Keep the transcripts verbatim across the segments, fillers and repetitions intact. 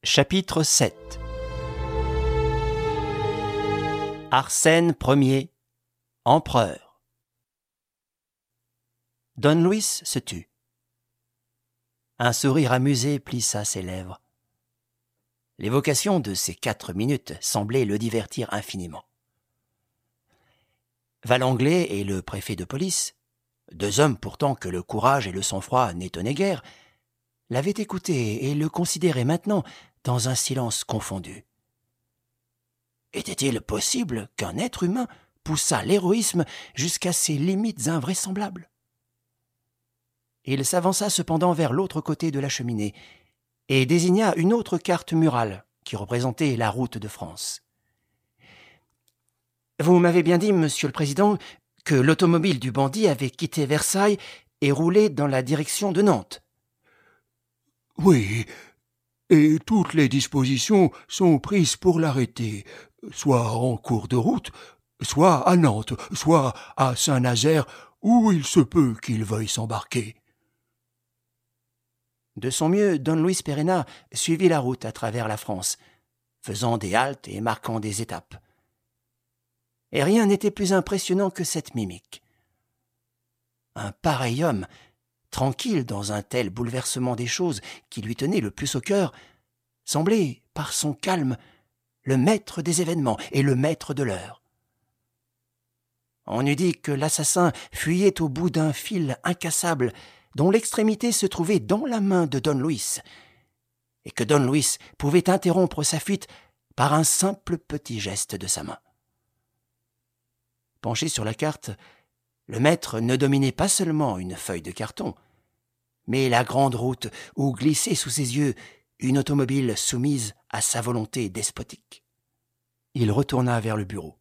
Chapitre sept. Arsène Ier, empereur. Don Luis se tut. Un sourire amusé plissa ses lèvres. L'évocation de ces quatre minutes semblait le divertir infiniment. Valanglais et le préfet de police, deux hommes pourtant que le courage et le sang-froid n'étonnaient guère, l'avaient écouté et le considéraient maintenant dans un silence confondu. Était-il possible qu'un être humain poussât l'héroïsme jusqu'à ses limites invraisemblables ? Il s'avança cependant vers l'autre côté de la cheminée et désigna une autre carte murale qui représentait la route de France. « Vous m'avez bien dit, monsieur le président, que l'automobile du bandit avait quitté Versailles et roulé dans la direction de Nantes. » « Oui, et toutes les dispositions sont prises pour l'arrêter, soit en cours de route, soit à Nantes, soit à Saint-Nazaire, où il se peut qu'il veuille s'embarquer. » De son mieux, Don Luis Perenna suivit la route à travers la France, faisant des haltes et marquant des étapes. Et rien n'était plus impressionnant que cette mimique. Un pareil homme, tranquille dans un tel bouleversement des choses qui lui tenait le plus au cœur, semblait, par son calme, le maître des événements et le maître de l'heure. On eût dit que l'assassin fuyait au bout d'un fil incassable dont l'extrémité se trouvait dans la main de Don Luis, et que Don Luis pouvait interrompre sa fuite par un simple petit geste de sa main. Penché sur la carte, le maître ne dominait pas seulement une feuille de carton, mais la grande route où glissait sous ses yeux une automobile soumise à sa volonté despotique. Il retourna vers le bureau.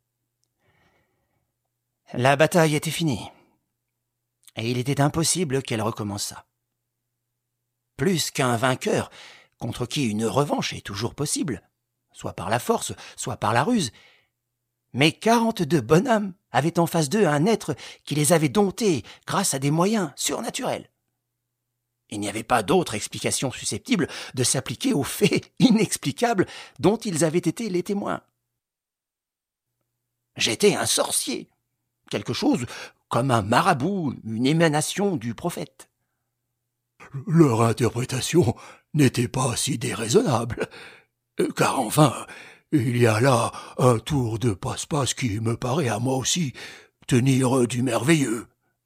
La bataille était finie, et il était impossible qu'elle recommençât. Plus qu'un vainqueur, contre qui une revanche est toujours possible, soit par la force, soit par la ruse, mais quarante-deux bonhommes avaient en face d'eux un être qui les avait domptés grâce à des moyens surnaturels. Il n'y avait pas d'autre explication susceptible de s'appliquer aux faits inexplicables dont ils avaient été les témoins. J'étais un sorcier, quelque chose comme un marabout, une émanation du prophète. Leur interprétation n'était pas si déraisonnable, car enfin, il y a là un tour de passe-passe qui me paraît à moi aussi tenir du merveilleux.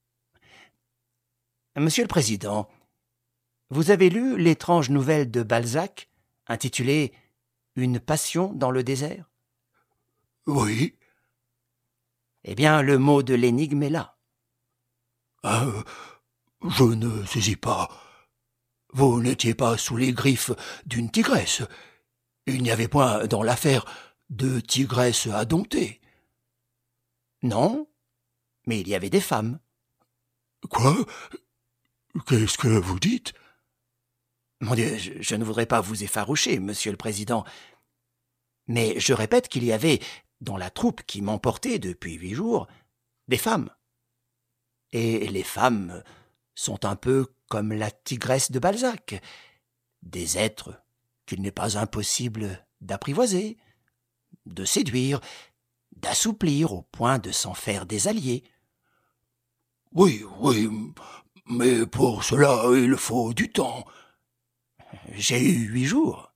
Monsieur le Président, vous avez lu l'étrange nouvelle de Balzac, intitulée « Une passion dans le désert » ? Oui. Eh bien, le mot de l'énigme est là. Ah, je ne saisis pas. Vous n'étiez pas sous les griffes d'une tigresse. Il n'y avait point dans l'affaire de tigresse à dompter. Non, mais il y avait des femmes. Quoi ? Qu'est-ce que vous dites ? Mon Dieu, je, je ne voudrais pas vous effaroucher, monsieur le président, mais je répète qu'il y avait, dans la troupe qui m'emportait depuis huit jours, des femmes. Et les femmes sont un peu comme la tigresse de Balzac, des êtres qu'il n'est pas impossible d'apprivoiser, de séduire, d'assouplir au point de s'en faire des alliés. Oui, oui, mais pour cela il faut du temps. J'ai eu huit jours.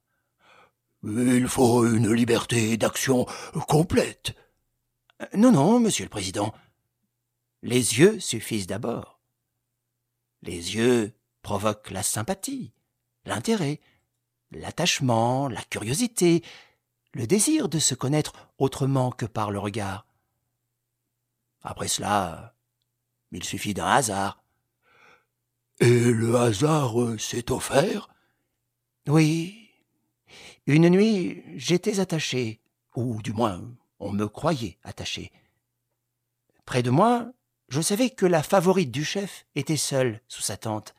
Il faut une liberté d'action complète. Non, non, monsieur le président. Les yeux suffisent d'abord. Les yeux provoquent la sympathie, l'intérêt, l'attachement, la curiosité, le désir de se connaître autrement que par le regard. Après cela, il suffit d'un hasard. Et le hasard s'est offert ? Oui. Une nuit, j'étais attaché, ou du moins, on me croyait attaché. Près de moi, je savais que la favorite du chef était seule sous sa tente.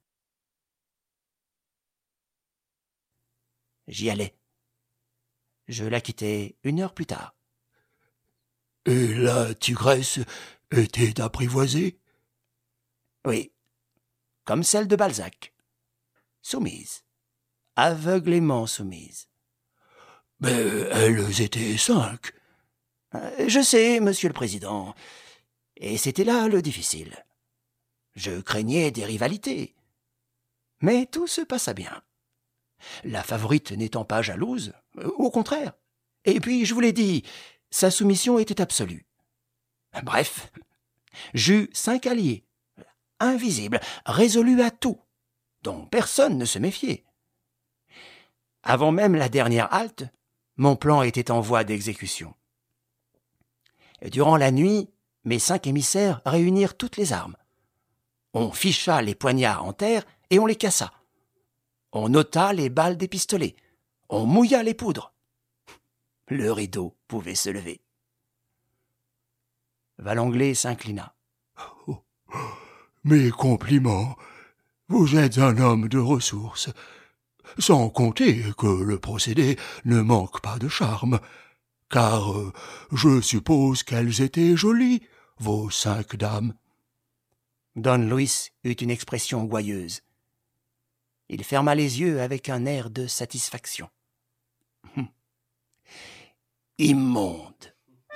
J'y allais. Je la quittais une heure plus tard. Et la tigresse était apprivoisée ? Oui, comme celle de Balzac, soumise, aveuglément soumises. Mais elles étaient cinq. Je sais, monsieur le président, et c'était là le difficile. Je craignais des rivalités, mais tout se passa bien. La favorite n'étant pas jalouse, au contraire. Et puis, je vous l'ai dit, sa soumission était absolue. Bref, j'eus cinq alliés, invisibles, résolus à tout, dont personne ne se méfiait. Avant même la dernière halte, mon plan était en voie d'exécution. Durant la nuit, mes cinq émissaires réunirent toutes les armes. On ficha les poignards en terre et on les cassa. On ôta les balles des pistolets. On mouilla les poudres. Le rideau pouvait se lever. Valanglais s'inclina. Oh, mes compliments. Vous êtes un homme de ressources. Sans compter que le procédé ne manque pas de charme. Car euh, je suppose qu'elles étaient jolies, vos cinq dames. Don Luis eut une expression gouailleuse. Il ferma les yeux avec un air de satisfaction. Hum. Immonde.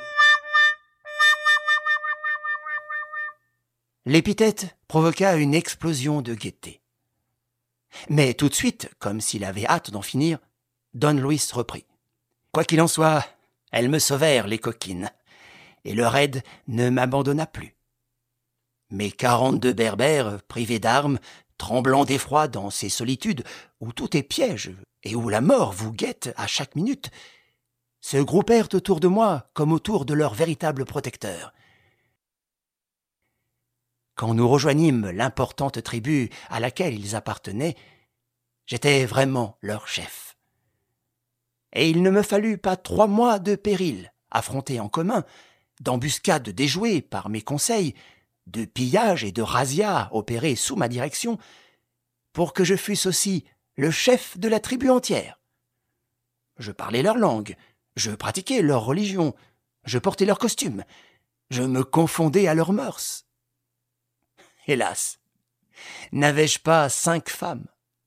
L'épithète provoqua une explosion de gaieté. Mais tout de suite, comme s'il avait hâte d'en finir, Don Luis reprit. Quoi qu'il en soit, elles me sauvèrent, les coquines, et le raid ne m'abandonna plus. Mes quarante-deux berbères, privés d'armes, tremblant d'effroi dans ces solitudes où tout est piège et où la mort vous guette à chaque minute, se groupèrent autour de moi comme autour de leur véritable protecteur. Quand nous rejoignîmes l'importante tribu à laquelle ils appartenaient, j'étais vraiment leur chef. Et il ne me fallut pas trois mois de péril, affrontés en commun, d'embuscades déjouées par mes conseils, de pillages et de razzias opérés sous ma direction, pour que je fusse aussi le chef de la tribu entière. Je parlais leur langue, je pratiquais leur religion, je portais leurs costumes, je me confondais à leurs mœurs. Hélas, n'avais-je pas cinq femmes?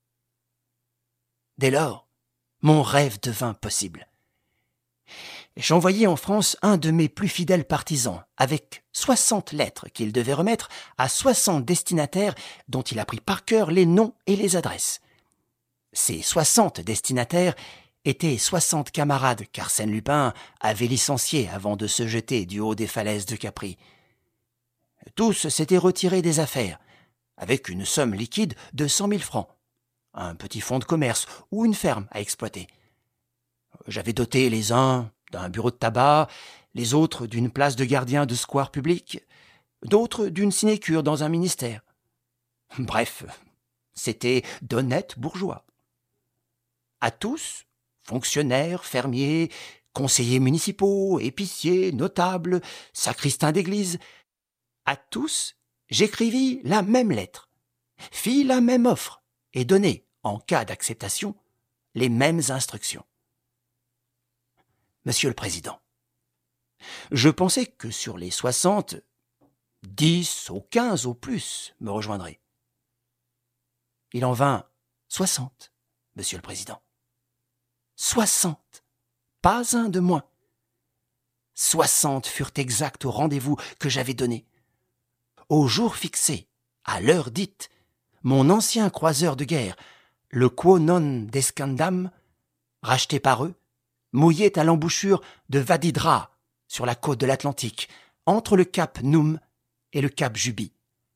Dès lors, mon rêve devint possible. J'envoyai en France un de mes plus fidèles partisans, avec soixante lettres qu'il devait remettre à soixante destinataires dont il apprit par cœur les noms et les adresses. Ces soixante destinataires étaient soixante camarades qu'Arsène Lupin avait licenciés avant de se jeter du haut des falaises de Capri. Tous s'étaient retirés des affaires, avec une somme liquide de cent mille francs, un petit fonds de commerce ou une ferme à exploiter. J'avais doté les uns d'un bureau de tabac, les autres d'une place de gardien de square public, d'autres d'une sinécure dans un ministère. Bref, c'étaient d'honnêtes bourgeois. À tous, fonctionnaires, fermiers, conseillers municipaux, épiciers, notables, sacristains d'église, à tous, j'écrivis la même lettre, fis la même offre et donnai, en cas d'acceptation, les mêmes instructions. Monsieur le Président, je pensais que sur les soixante, dix ou quinze au plus me rejoindraient. Il en vint soixante, Monsieur le Président. Soixante, pas un de moins. Soixante furent exacts au rendez-vous que j'avais donné. Au jour fixé, à l'heure dite, mon ancien croiseur de guerre, le Quo non descendam, racheté par eux, mouillait à l'embouchure de Vadidra, sur la côte de l'Atlantique, entre le cap Noum et le cap Juby.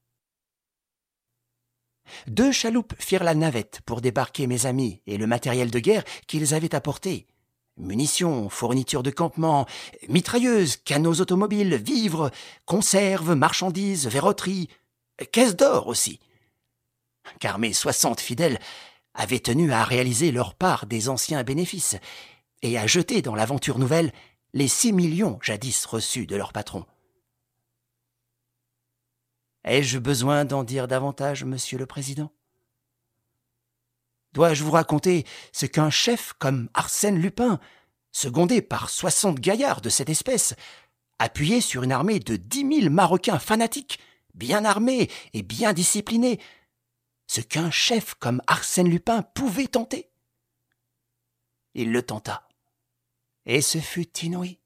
Deux chaloupes firent la navette pour débarquer mes amis et le matériel de guerre qu'ils avaient apporté. Munitions, fournitures de campement, mitrailleuses, canots automobiles, vivres, conserves, marchandises, verroteries, caisses d'or aussi. Car mes soixante fidèles avaient tenu à réaliser leur part des anciens bénéfices et à jeter dans l'aventure nouvelle les six millions jadis reçus de leur patron. Ai-je besoin d'en dire davantage, Monsieur le Président? Dois-je vous raconter ce qu'un chef comme Arsène Lupin, secondé par soixante gaillards de cette espèce, appuyé sur une armée de dix mille Marocains fanatiques, bien armés et bien disciplinés, ce qu'un chef comme Arsène Lupin pouvait tenter? il le tenta. Et ce fut inouï.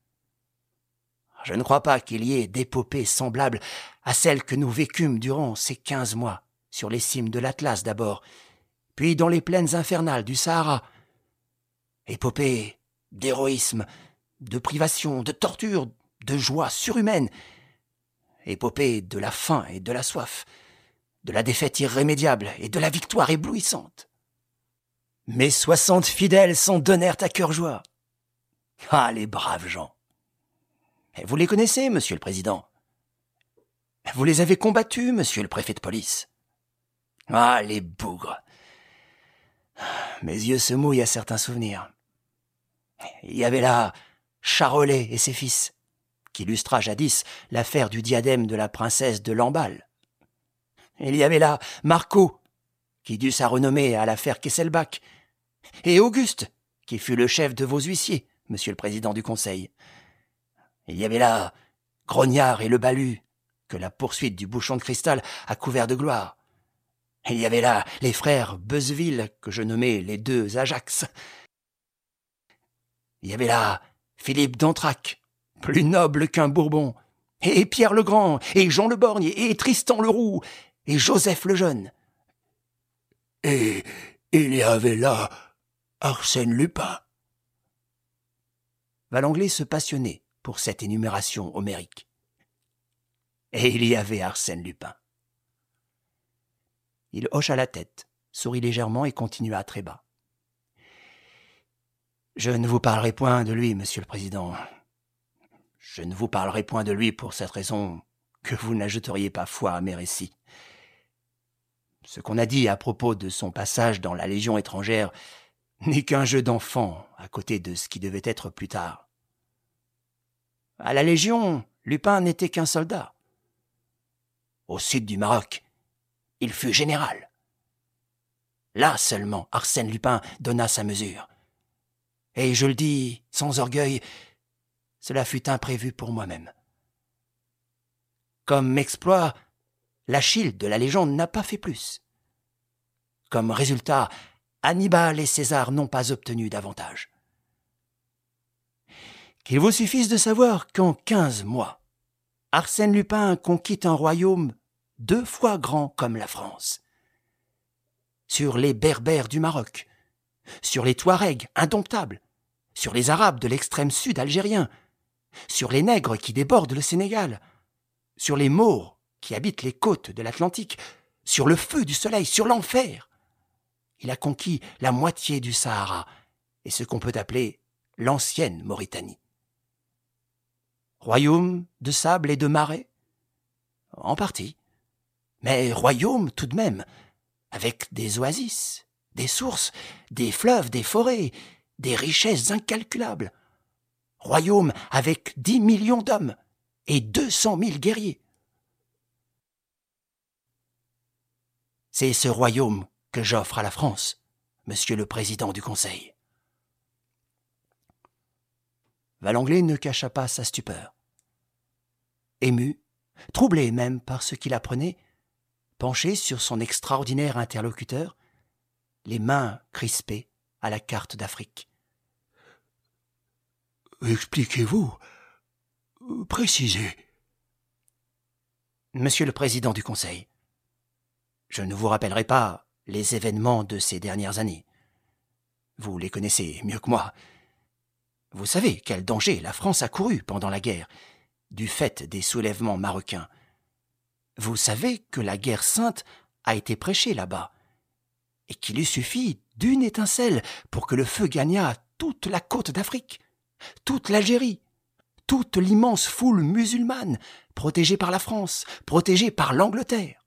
Je ne crois pas qu'il y ait d'épopée semblable à celle que nous vécûmes durant ces quinze mois, sur les cimes de l'Atlas d'abord, puis dans les plaines infernales du Sahara. Épopée d'héroïsme, de privation, de torture, de joie surhumaine. Épopée de la faim et de la soif, de la défaite irrémédiable et de la victoire éblouissante. Mes soixante fidèles s'en donnèrent à cœur joie. Ah, les braves gens! Vous les connaissez, monsieur le président? Vous les avez combattus, monsieur le préfet de police? Ah, les bougres! Mes yeux se mouillent à certains souvenirs. Il y avait là Charolais et ses fils, qui illustra jadis l'affaire du diadème de la princesse de Lamballe. Il y avait là Marco, qui dut sa renommée à l'affaire Kesselbach, et Auguste, qui fut le chef de vos huissiers, monsieur le président du conseil. Il y avait là Grognard et le Balu, que la poursuite du bouchon de cristal a couvert de gloire. Il y avait là les frères Beuzeville, que je nommais les deux Ajax. Il y avait là Philippe d'Antrac, plus noble qu'un Bourbon, et Pierre le Grand, et Jean le Borgne, et Tristan le Roux, et Joseph le Jeune. Et il y avait là Arsène Lupin. Valanglais se passionnait pour cette énumération homérique. Et il y avait Arsène Lupin. Il hocha la tête, sourit légèrement et continua très bas. Je ne vous parlerai point de lui, monsieur le président. Je ne vous parlerai point de lui pour cette raison que vous n'ajouteriez pas foi à mes récits. Ce qu'on a dit à propos de son passage dans la Légion étrangère n'est qu'un jeu d'enfant à côté de ce qui devait être plus tard. À la Légion, Lupin n'était qu'un soldat. Au sud du Maroc, il fut général. Là seulement, Arsène Lupin donna sa mesure. Et je le dis sans orgueil, cela fut imprévu pour moi-même. Comme exploit, l'Achille de la légende n'a pas fait plus. Comme résultat, Hannibal et César n'ont pas obtenu davantage. Qu'il vous suffise de savoir qu'en quinze mois, Arsène Lupin conquit un royaume deux fois grand comme la France. Sur les Berbères du Maroc, sur les Touaregs indomptables, sur les Arabes de l'extrême sud algérien, sur les Nègres qui débordent le Sénégal, sur les Maures qui habitent les côtes de l'Atlantique, sur le feu du soleil, sur l'enfer. Il a conquis la moitié du Sahara et ce qu'on peut appeler l'ancienne Mauritanie. Royaume de sable et de marais? En partie. Mais royaume tout de même, avec des oasis, des sources, des fleuves, des forêts, des richesses incalculables. Royaume avec dix millions d'hommes et deux cent mille guerriers. C'est ce royaume que j'offre à la France, monsieur le président du Conseil. Valanglais ne cacha pas sa stupeur. Ému, troublé même par ce qu'il apprenait, penché sur son extraordinaire interlocuteur, les mains crispées à la carte d'Afrique. « Expliquez-vous, précisez. » Monsieur le président du Conseil, je ne vous rappellerai pas les événements de ces dernières années. Vous les connaissez mieux que moi. Vous savez quel danger la France a couru pendant la guerre, du fait des soulèvements marocains. Vous savez que la guerre sainte a été prêchée là-bas, et qu'il eût suffi d'une étincelle pour que le feu gagnât toute la côte d'Afrique, toute l'Algérie, toute l'immense foule musulmane, protégée par la France, protégée par l'Angleterre.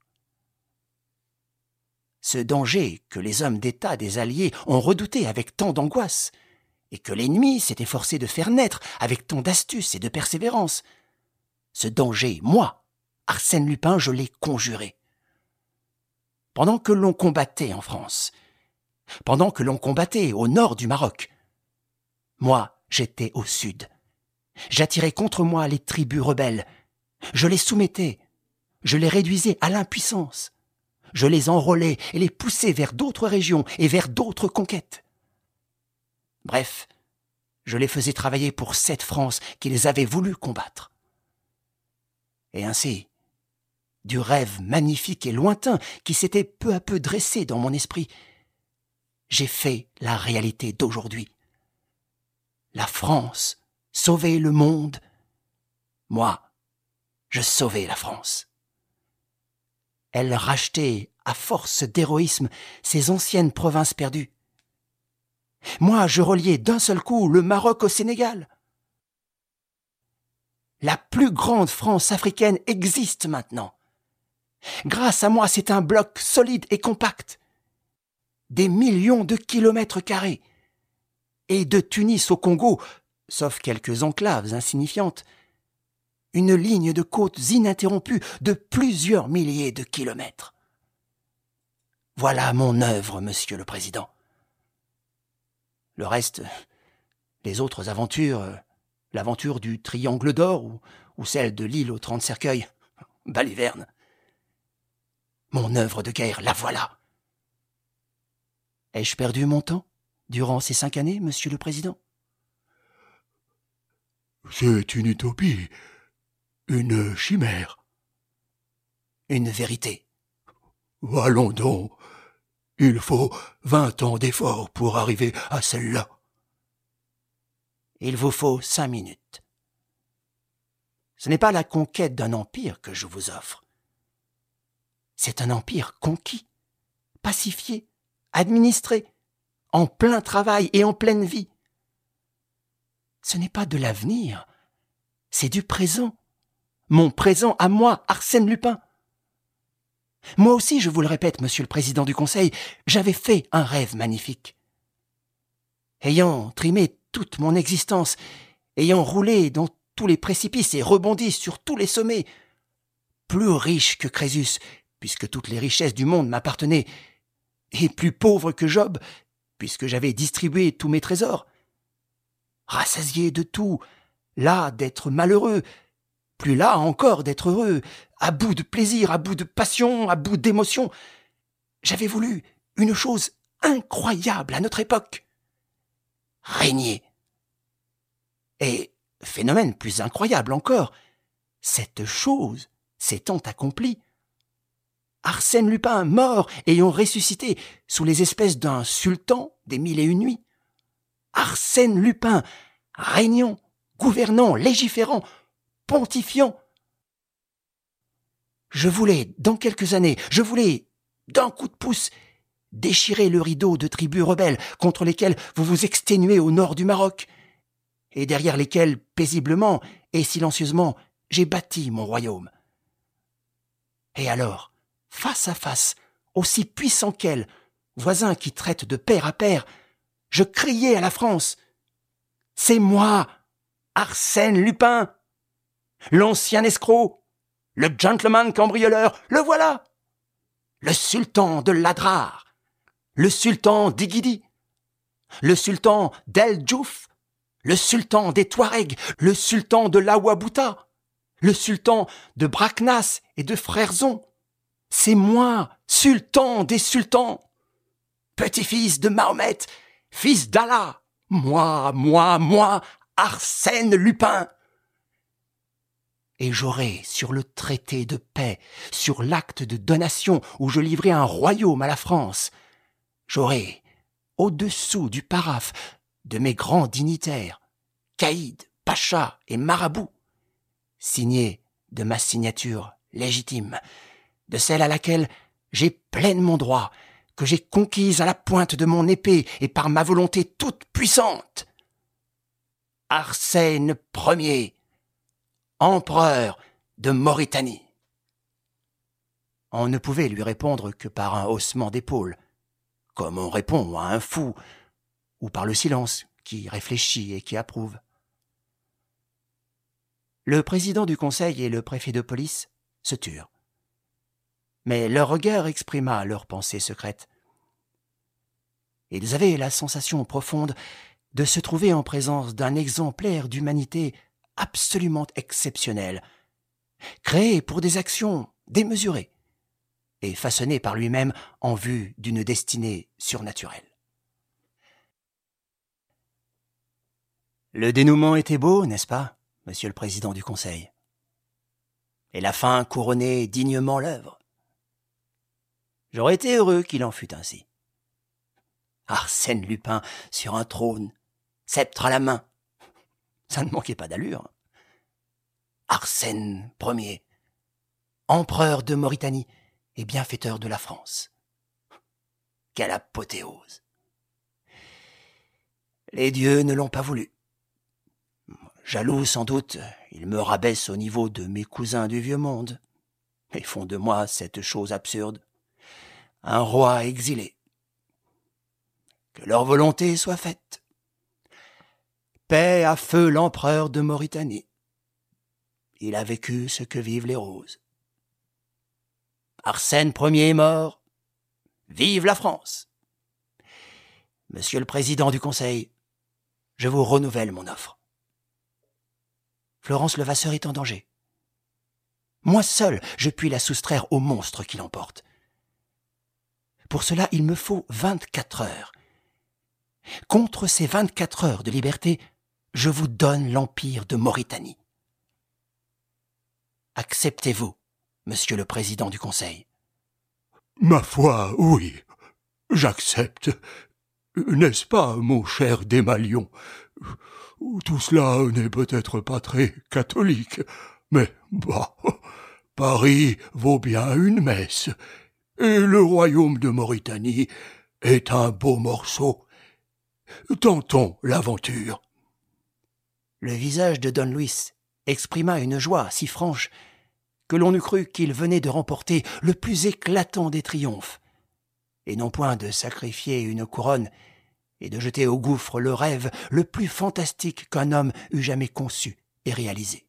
Ce danger que les hommes d'État des Alliés ont redouté avec tant d'angoisse, et que l'ennemi s'est efforcé de faire naître avec tant d'astuce et de persévérance, ce danger, moi, Arsène Lupin, je l'ai conjuré. Pendant que l'on combattait en France, pendant que l'on combattait au nord du Maroc, moi, j'étais au sud. J'attirais contre moi les tribus rebelles. Je les soumettais. Je les réduisais à l'impuissance. Je les enrôlais et les poussais vers d'autres régions et vers d'autres conquêtes. Bref, je les faisais travailler pour cette France qu'ils avaient voulu combattre. Et ainsi, du rêve magnifique et lointain qui s'était peu à peu dressé dans mon esprit, j'ai fait la réalité d'aujourd'hui. La France sauvait le monde. Moi, je sauvais la France. Elle rachetait, à force d'héroïsme, ses anciennes provinces perdues. Moi, je reliais d'un seul coup le Maroc au Sénégal. La plus grande France africaine existe maintenant. Grâce à moi, c'est un bloc solide et compact. Des millions de kilomètres carrés. Et de Tunis au Congo, sauf quelques enclaves insignifiantes, une ligne de côtes ininterrompue de plusieurs milliers de kilomètres. Voilà mon œuvre, Monsieur le Président. Le reste, les autres aventures, l'aventure du Triangle d'Or ou, ou celle de l'île aux trente cercueils, baliverne. Mon œuvre de guerre, la voilà. Ai-je perdu mon temps durant ces cinq années, Monsieur le Président? C'est une utopie, une chimère. Une vérité. Allons donc. Il faut vingt ans d'efforts pour arriver à celle-là. Il vous faut cinq minutes. Ce n'est pas la conquête d'un empire que je vous offre. C'est un empire conquis, pacifié, administré, en plein travail et en pleine vie. Ce n'est pas de l'avenir, c'est du présent. Mon présent à moi, Arsène Lupin. Moi aussi, je vous le répète, Monsieur le Président du Conseil, j'avais fait un rêve magnifique. Ayant trimé toute mon existence, ayant roulé dans tous les précipices et rebondi sur tous les sommets, plus riche que Crésus, puisque toutes les richesses du monde m'appartenaient, et plus pauvre que Job, puisque j'avais distribué tous mes trésors, rassasié de tout, las d'être malheureux, plus las encore d'être heureux, à bout de plaisir, à bout de passion, à bout d'émotion. J'avais voulu une chose incroyable à notre époque. Régner. Et, phénomène plus incroyable encore, cette chose s'étant accomplie, Arsène Lupin mort ayant ressuscité sous les espèces d'un sultan des mille et une nuits. Arsène Lupin, régnant, gouvernant, légiférant, pontifiant. Je voulais, dans quelques années, je voulais, d'un coup de pouce, déchirer le rideau de tribus rebelles contre lesquelles vous vous exténuez au nord du Maroc, et derrière lesquelles, paisiblement et silencieusement, j'ai bâti mon royaume. Et alors, face à face, aussi puissant qu'elle, voisins qui traitent de pair à pair, je criais à la France « C'est moi, Arsène Lupin, l'ancien escroc, le gentleman cambrioleur, le voilà, le sultan de l'Adrar, le sultan d'Igidi, le sultan d'El Djouf, le sultan des Touaregs, le sultan de l'Awabouta, le sultan de Braknas et de Frerzon. C'est moi, sultan des sultans, petit-fils de Mahomet, fils d'Allah, moi, moi, moi, Arsène Lupin. Et j'aurai, sur le traité de paix, sur l'acte de donation où je livrais un royaume à la France, j'aurai, au-dessous du paraphe de mes grands dignitaires, caïds, pachas et marabouts, signé de ma signature légitime, de celle à laquelle j'ai pleinement droit, que j'ai conquise à la pointe de mon épée et par ma volonté toute puissante. Arsène Ier, empereur de Mauritanie. On ne pouvait lui répondre que par un haussement d'épaule, comme on répond à un fou, ou par le silence qui réfléchit et qui approuve. Le président du conseil et le préfet de police se turent. Mais leur regard exprima leurs pensées secrètes. Ils avaient la sensation profonde de se trouver en présence d'un exemplaire d'humanité absolument exceptionnel, créé pour des actions démesurées et façonné par lui-même en vue d'une destinée surnaturelle. Le dénouement était beau, n'est-ce pas, monsieur le président du Conseil? Et la fin couronnait dignement l'œuvre. J'aurais été heureux qu'il en fût ainsi. Arsène Lupin sur un trône, sceptre à la main. Ça ne manquait pas d'allure. Arsène Ier, empereur de Mauritanie et bienfaiteur de la France. Quelle apothéose! Les dieux ne l'ont pas voulu. Jaloux sans doute, ils me rabaissent au niveau de mes cousins du vieux monde et font de moi cette chose absurde, un roi exilé. Que leur volonté soit faite. Paix à feu l'empereur de Mauritanie. Il a vécu ce que vivent les roses. Arsène Ier est mort. Vive la France! Monsieur le Président du Conseil, je vous renouvelle mon offre. Florence Levasseur est en danger. Moi seul, je puis la soustraire au monstre qui l'emporte. Pour cela, il me faut vingt-quatre heures. Contre ces vingt-quatre heures de liberté, je vous donne l'Empire de Mauritanie. Acceptez-vous, monsieur le Président du Conseil? Ma foi, oui, j'accepte. N'est-ce pas, mon cher Desmalions? Tout cela n'est peut-être pas très catholique, mais bah, Paris vaut bien une messe, et le royaume de Mauritanie est un beau morceau. Tentons l'aventure. Le visage de Don Luis exprima une joie si franche que l'on eût cru qu'il venait de remporter le plus éclatant des triomphes, et non point de sacrifier une couronne et de jeter au gouffre le rêve le plus fantastique qu'un homme eût jamais conçu et réalisé.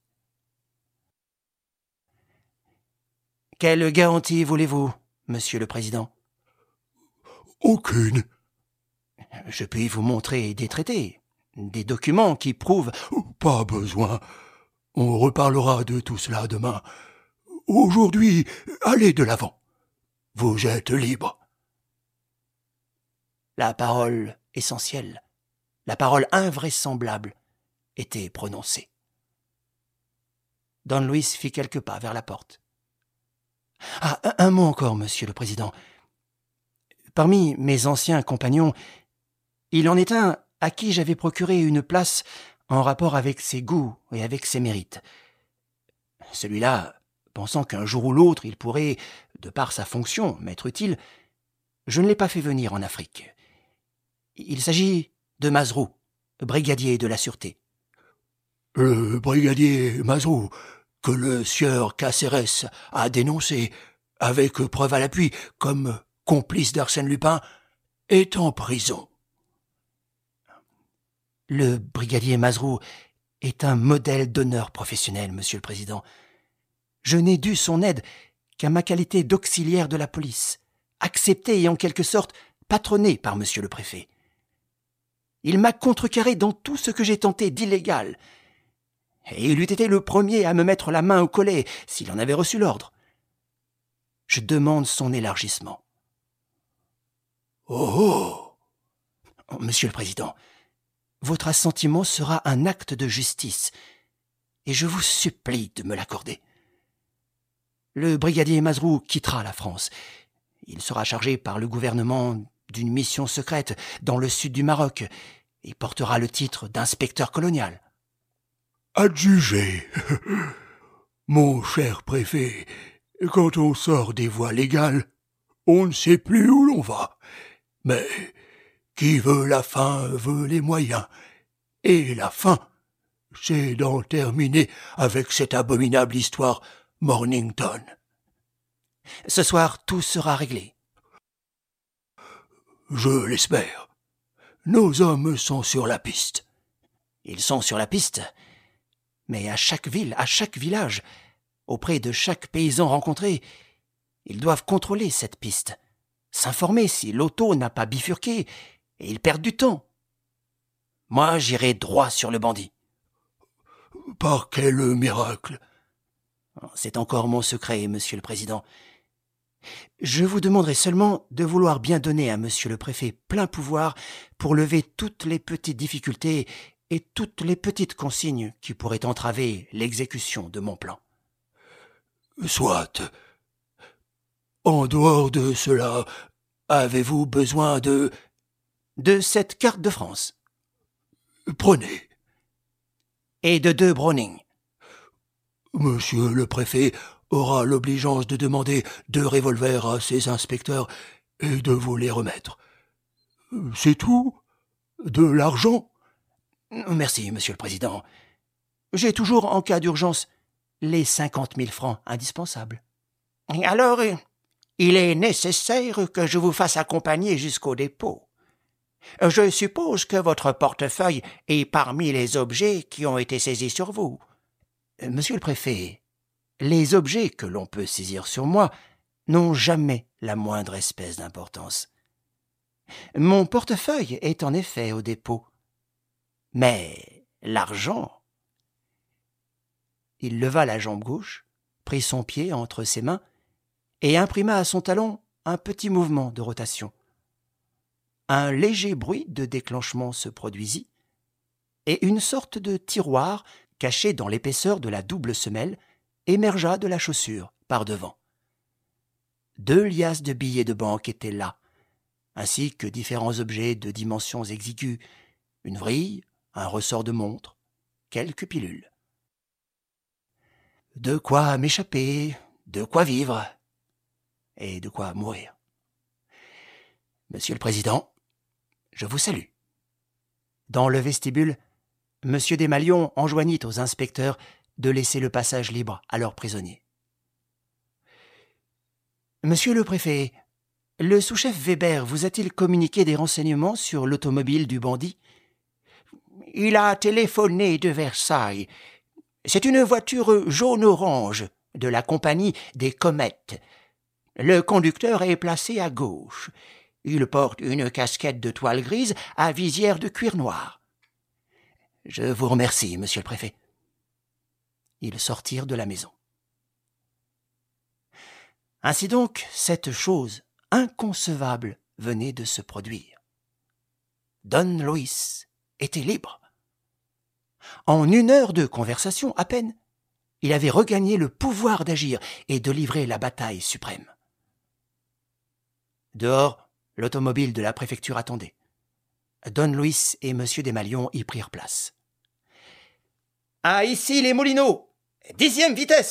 Quelle garantie voulez-vous, monsieur le Président? Aucune. Je puis vous montrer des traités, des documents qui prouvent... Pas besoin. On reparlera de tout cela demain. Aujourd'hui, allez de l'avant. Vous êtes libre. La parole essentielle, la parole invraisemblable, était prononcée. Don Luis fit quelques pas vers la porte. Ah, un, un mot encore, monsieur le Président. Parmi mes anciens compagnons, il en est un à qui j'avais procuré une place en rapport avec ses goûts et avec ses mérites. Celui-là, pensant qu'un jour ou l'autre il pourrait, de par sa fonction, m'être utile, je ne l'ai pas fait venir en Afrique. Il s'agit de Mazrou, brigadier de la Sûreté. Le brigadier Mazrou, que le sieur Cacérès a dénoncé, avec preuve à l'appui, comme complice d'Arsène Lupin, est en prison. Le brigadier Mazrou est un modèle d'honneur professionnel, monsieur le Président. Je n'ai dû son aide qu'à ma qualité d'auxiliaire de la police, accepté et en quelque sorte patronné par monsieur le préfet. Il m'a contrecarré dans tout ce que j'ai tenté d'illégal, et il eût été le premier à me mettre la main au collet s'il en avait reçu l'ordre. Je demande son élargissement. Oh, oh Monsieur le Président, votre assentiment sera un acte de justice, et je vous supplie de me l'accorder. Le brigadier Mazrou quittera la France. Il sera chargé par le gouvernement d'une mission secrète dans le sud du Maroc et portera le titre d'inspecteur colonial. Adjugé. Mon cher préfet, quand on sort des voies légales, on ne sait plus où l'on va. Mais qui veut la fin veut les moyens. Et la fin, c'est d'en terminer avec cette abominable histoire Mornington. Ce soir, tout sera réglé. Je l'espère. Nos hommes sont sur la piste. Ils sont sur la piste, mais à chaque ville, à chaque village, auprès de chaque paysan rencontré, ils doivent contrôler cette piste, s'informer si l'auto n'a pas bifurqué, et ils perdent du temps. Moi, j'irai droit sur le bandit. Par quel miracle? C'est encore mon secret, monsieur le Président. Je vous demanderai seulement de vouloir bien donner à monsieur le préfet plein pouvoir pour lever toutes les petites difficultés et toutes les petites consignes qui pourraient entraver l'exécution de mon plan. Soit. En dehors de cela, avez-vous besoin de... De cette carte de France. Prenez. Et de deux Browning. Monsieur le préfet aura l'obligeance de demander deux revolvers à ses inspecteurs et de vous les remettre. C'est tout? De l'argent? Merci, monsieur le président. J'ai toujours, en cas d'urgence, les cinquante mille francs indispensables. Alors, il est nécessaire que je vous fasse accompagner jusqu'au dépôt. Je suppose que votre portefeuille est parmi les objets qui ont été saisis sur vous. Monsieur le préfet, les objets que l'on peut saisir sur moi n'ont jamais la moindre espèce d'importance. Mon portefeuille est en effet au dépôt. Mais l'argent... Il leva la jambe gauche, prit son pied entre ses mains et imprima à son talon un petit mouvement de rotation. Un léger bruit de déclenchement se produisit et une sorte de tiroir caché dans l'épaisseur de la double semelle émergea de la chaussure par devant. Deux liasses de billets de banque étaient là, ainsi que différents objets de dimensions exiguës, une vrille, un ressort de montre, quelques pilules. De quoi m'échapper, de quoi vivre, et de quoi mourir. Monsieur le Président, je vous salue. Dans le vestibule, Monsieur Desmalions enjoignit aux inspecteurs de laisser le passage libre à leurs prisonniers. Monsieur le préfet, le sous-chef Weber vous a-t-il communiqué des renseignements sur l'automobile du bandit? Il a téléphoné de Versailles. C'est une voiture jaune-orange de la compagnie des Comètes. Le conducteur est placé à gauche. Il porte une casquette de toile grise à visière de cuir noir. Je vous remercie, monsieur le préfet. Ils sortirent de la maison. Ainsi donc, cette chose inconcevable venait de se produire. Don Luis était libre. En une heure de conversation à peine, il avait regagné le pouvoir d'agir et de livrer la bataille suprême. Dehors, l'automobile de la préfecture attendait. Don Luis et Monsieur Desmalions y prirent place. « Ah, ici les Moulineaux! Dixième vitesse !»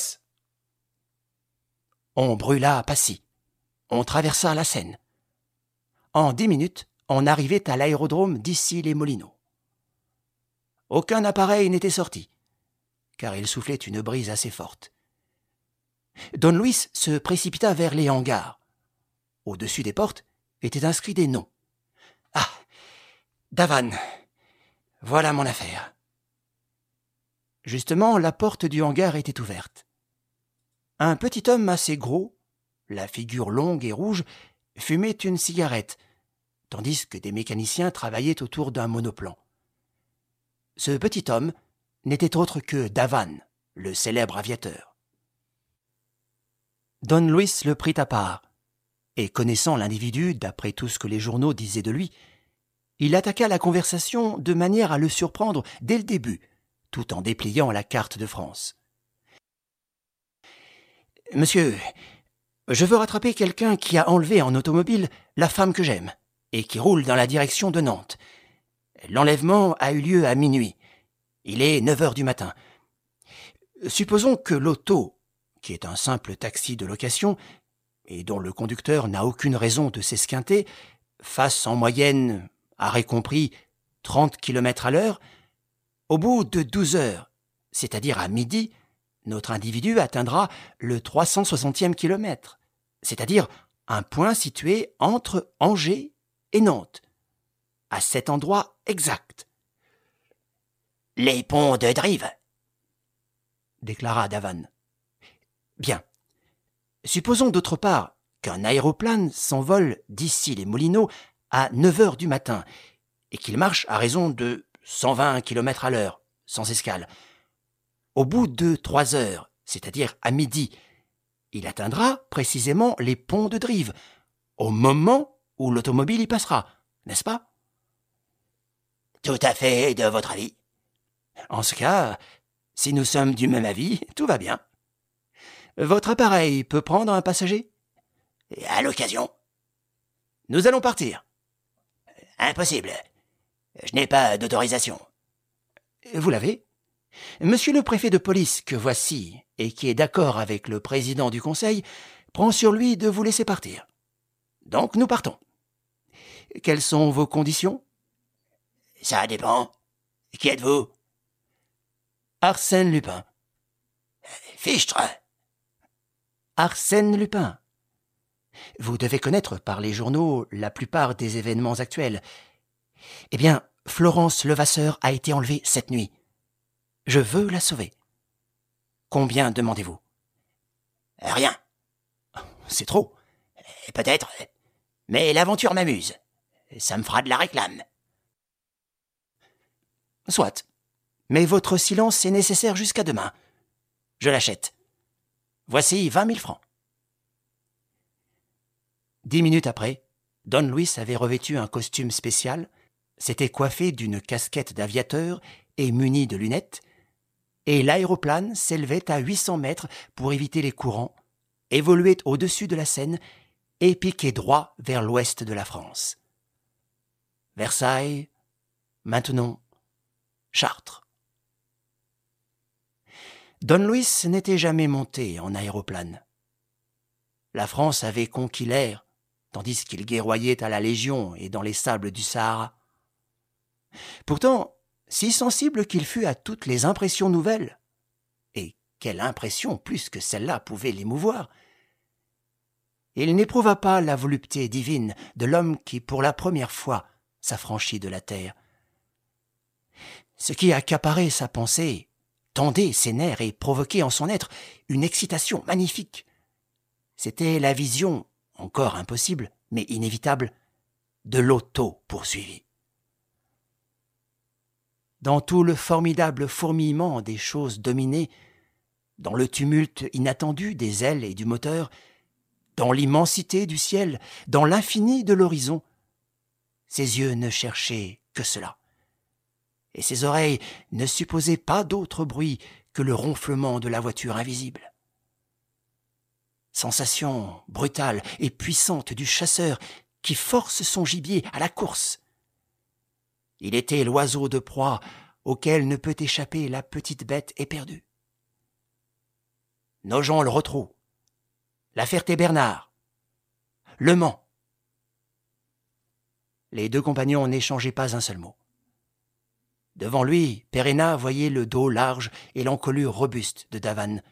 On brûla à Passy. On traversa la Seine. En dix minutes, on arrivait à l'aérodrome d'ici les Moulineaux. Aucun appareil n'était sorti, car il soufflait une brise assez forte. Don Luis se précipita vers les hangars. Au-dessus des portes étaient inscrits des noms. « Ah, Davanne, voilà mon affaire. » Justement, la porte du hangar était ouverte. Un petit homme assez gros, la figure longue et rouge, fumait une cigarette, tandis que des mécaniciens travaillaient autour d'un monoplan. Ce petit homme n'était autre que Davanne, le célèbre aviateur. Don Luis le prit à part, et connaissant l'individu d'après tout ce que les journaux disaient de lui, il attaqua la conversation de manière à le surprendre dès le début, tout en dépliant la carte de France. « Monsieur, je veux rattraper quelqu'un qui a enlevé en automobile la femme que j'aime et qui roule dans la direction de Nantes. L'enlèvement a eu lieu à minuit. Il est neuf heures du matin. Supposons que l'auto, qui est un simple taxi de location et dont le conducteur n'a aucune raison de s'esquinter, fasse en moyenne, arrêt compris, trente kilomètres à l'heure. Au bout de douze heures, c'est-à-dire à midi, notre individu atteindra le trois cent soixantième kilomètre, c'est-à-dire un point situé entre Angers et Nantes, à cet endroit exact. « Les ponts de Drive !» déclara Davanne. « Bien. Supposons d'autre part qu'un aéroplane s'envole d'ici les Moulineaux à neuf heures du matin et qu'il marche à raison de cent vingt kilomètres à l'heure, sans escale. Au bout de trois heures, c'est-à-dire à midi, il atteindra précisément les ponts de Drive, au moment où l'automobile y passera, n'est-ce pas ? » « Tout à fait, de votre avis. En ce cas, si nous sommes du même avis, tout va bien. Votre appareil peut prendre un passager ? À l'occasion. Nous allons partir. Impossible. Je n'ai pas d'autorisation. Vous l'avez ? Monsieur le préfet de police que voici, et qui est d'accord avec le président du conseil, prend sur lui de vous laisser partir. Donc nous partons. Quelles sont vos conditions ? Ça dépend. Qui êtes-vous ? Arsène Lupin. Fichtre. Arsène Lupin. Vous devez connaître par les journaux la plupart des événements actuels. Eh bien, Florence Levasseur a été enlevée cette nuit. Je veux la sauver. Combien demandez-vous ? Rien. C'est trop. Peut-être, mais l'aventure m'amuse. Ça me fera de la réclame. Soit. Mais votre silence est nécessaire jusqu'à demain. Je l'achète. Voici vingt mille francs. Dix minutes après, Don Luis avait revêtu un costume spécial, s'était coiffé d'une casquette d'aviateur et muni de lunettes, et l'aéroplane s'élevait à huit cents mètres pour éviter les courants, évoluait au-dessus de la Seine et piquait droit vers l'ouest de la France. Versailles, Maintenon, Chartres. Don Luis n'était jamais monté en aéroplane. La France avait conquis l'air, tandis qu'il guerroyait à la Légion et dans les sables du Sahara. Pourtant, si sensible qu'il fût à toutes les impressions nouvelles, et quelle impression plus que celle-là pouvait l'émouvoir, il n'éprouva pas la volupté divine de l'homme qui, pour la première fois, s'affranchit de la terre. Ce qui accaparait sa pensée, tendait ses nerfs et provoquait en son être une excitation magnifique, c'était la vision, encore impossible, mais inévitable, de l'auto-poursuivi. Dans tout le formidable fourmillement des choses dominées, dans le tumulte inattendu des ailes et du moteur, dans l'immensité du ciel, dans l'infini de l'horizon, ses yeux ne cherchaient que cela, et ses oreilles ne supposaient pas d'autre bruit que le ronflement de la voiture invisible. Sensation brutale et puissante du chasseur qui force son gibier à la course. Il était l'oiseau de proie auquel ne peut échapper la petite bête éperdue. Nogent le Rotrou, la Ferté-Bernard, Le Mans. Les deux compagnons n'échangeaient pas un seul mot. Devant lui, Perenna voyait le dos large et l'encolure robuste de Davanne.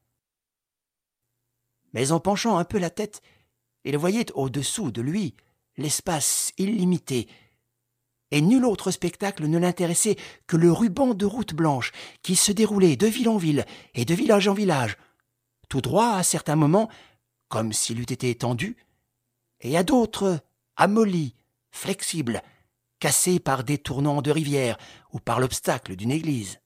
Mais en penchant un peu la tête, il voyait au-dessous de lui l'espace illimité, et nul autre spectacle ne l'intéressait que le ruban de route blanche qui se déroulait de ville en ville et de village en village, tout droit à certains moments, comme s'il eût été tendu, et à d'autres amolli, flexible, cassé par des tournants de rivière ou par l'obstacle d'une église.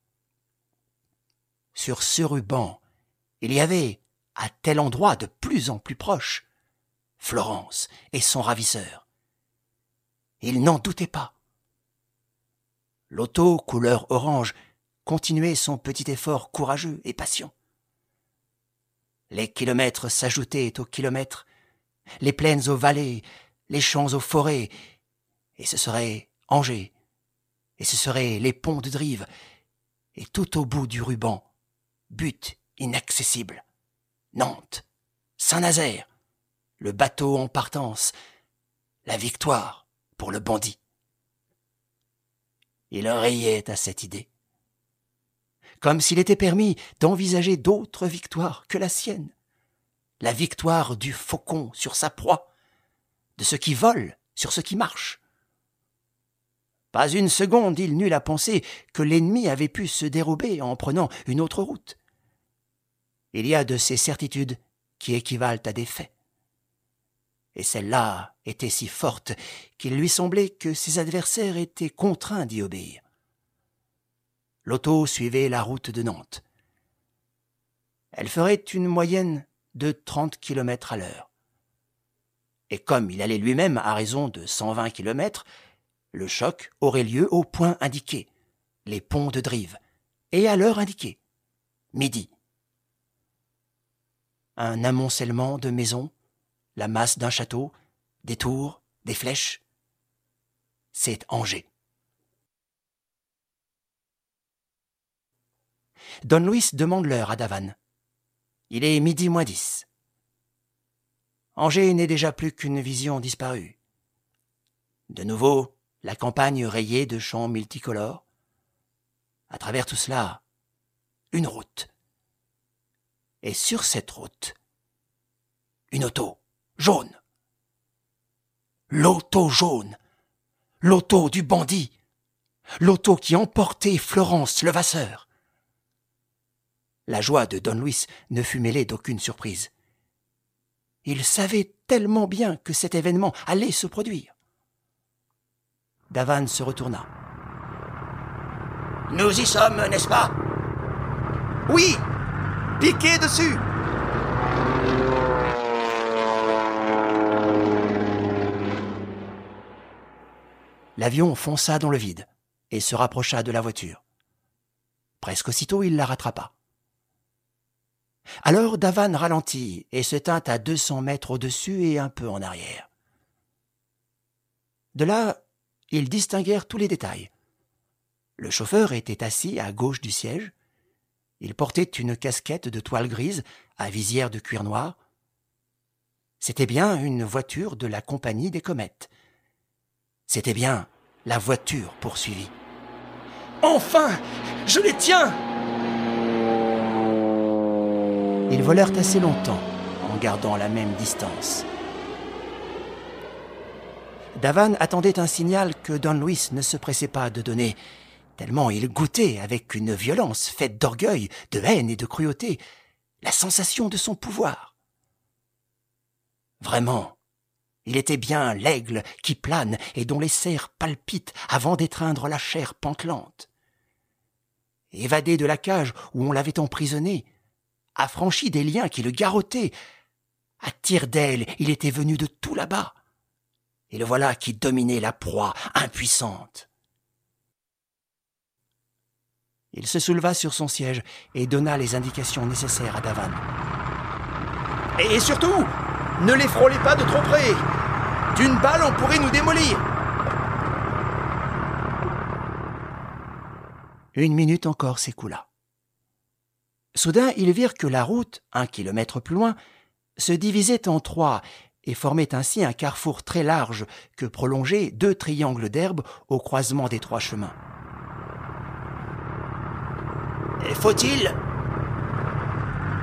Sur ce ruban, il y avait, à tel endroit de plus en plus proche, Florence et son ravisseur. Il n'en doutait pas. L'auto, couleur orange, continuait son petit effort courageux et patient. Les kilomètres s'ajoutaient aux kilomètres, les plaines aux vallées, les champs aux forêts, et ce serait Angers, et ce seraient les ponts de Drive, et tout au bout du ruban, but inaccessible, Nantes, Saint-Nazaire, le bateau en partance, la victoire pour le bandit. Il riait à cette idée, comme s'il était permis d'envisager d'autres victoires que la sienne, la victoire du faucon sur sa proie, de ce qui vole sur ce qui marche. Pas une seconde il n'eut la pensée que l'ennemi avait pu se dérober en prenant une autre route. Il y a de ces certitudes qui équivalent à des faits. Et celle-là était si forte qu'il lui semblait que ses adversaires étaient contraints d'y obéir. L'auto suivait la route de Nantes. Elle ferait une moyenne de trente kilomètres à l'heure. Et comme il allait lui-même à raison de cent vingt kilomètres, le choc aurait lieu au point indiqué, les ponts de Drive, et à l'heure indiquée, midi. Un amoncellement de maisons, la masse d'un château, des tours, des flèches. C'est Angers. Don Luis demande l'heure à Davanne. Il est midi moins dix. Angers n'est déjà plus qu'une vision disparue. De nouveau, la campagne rayée de champs multicolores. À travers tout cela, une route. Et sur cette route, une auto jaune. L'auto jaune. L'auto du bandit. L'auto qui emportait Florence Levasseur. La joie de Don Luis ne fut mêlée d'aucune surprise. Il savait tellement bien que cet événement allait se produire. Davanne se retourna. « Nous y sommes, n'est-ce pas ?»« Oui, piquez dessus !» L'avion fonça dans le vide et se rapprocha de la voiture. Presque aussitôt, il la rattrapa. Alors Davanne ralentit et se tint à deux cents mètres au-dessus et un peu en arrière. De là, ils distinguèrent tous les détails. Le chauffeur était assis à gauche du siège. Il portait une casquette de toile grise à visière de cuir noir. C'était bien une voiture de la compagnie des Comètes. C'était bien la voiture poursuivie. « Enfin, je les tiens !» Ils volèrent assez longtemps en gardant la même distance. Davanne attendait un signal que Don Luis ne se pressait pas de donner, tellement il goûtait avec une violence faite d'orgueil, de haine et de cruauté la sensation de son pouvoir. Vraiment, il était bien l'aigle qui plane et dont les serres palpitent avant d'étreindre la chair pantelante. Évadé de la cage où on l'avait emprisonné, affranchi des liens qui le garrottaient, à tire-d'aile, il était venu de tout là-bas. Et le voilà qui dominait la proie impuissante. Il se souleva sur son siège et donna les indications nécessaires à Davanne. « Et surtout, ne les frôlez pas de trop près. D'une balle, on pourrait nous démolir. » Une minute encore s'écoula. Soudain, ils virent que la route, un kilomètre plus loin, se divisait en trois et formait ainsi un carrefour très large que prolongeaient deux triangles d'herbe au croisement des trois chemins. « Faut-il... » Allez-y !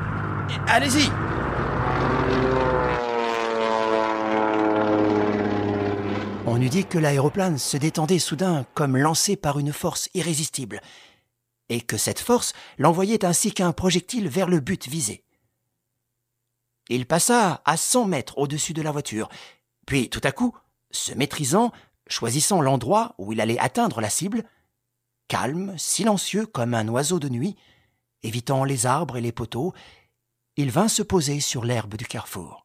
On eût dit que l'aéroplane se détendait soudain comme lancé par une force irrésistible, et que cette force l'envoyait ainsi qu'un projectile vers le but visé. Il passa à cent mètres au-dessus de la voiture, puis tout à coup, se maîtrisant, choisissant l'endroit où il allait atteindre la cible, calme, silencieux comme un oiseau de nuit, évitant les arbres et les poteaux, il vint se poser sur l'herbe du carrefour.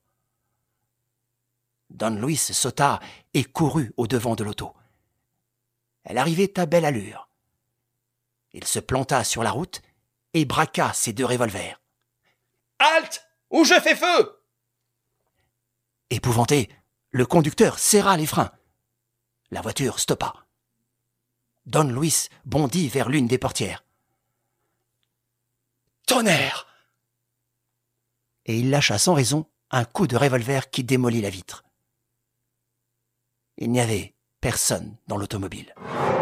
Don Luis sauta et courut au-devant de l'auto. Elle arrivait à belle allure. Il se planta sur la route et braqua ses deux revolvers. « Halte, ou je fais feu !» Épouvanté, le conducteur serra les freins. La voiture stoppa. Don Luis bondit vers l'une des portières. « Tonnerre !» Et il lâcha sans raison un coup de revolver qui démolit la vitre. Il n'y avait personne dans l'automobile.